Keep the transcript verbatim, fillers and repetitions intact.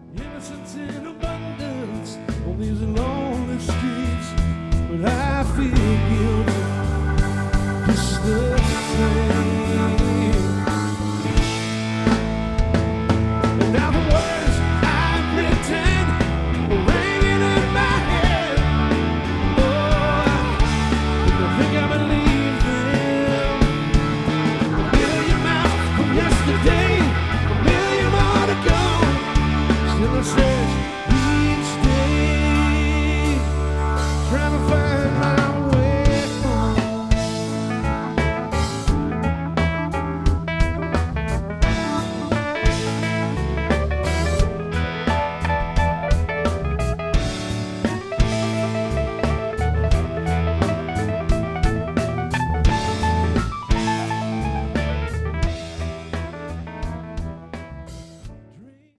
Innocence in abundance on these lonely streets, but I feel guilty just the same.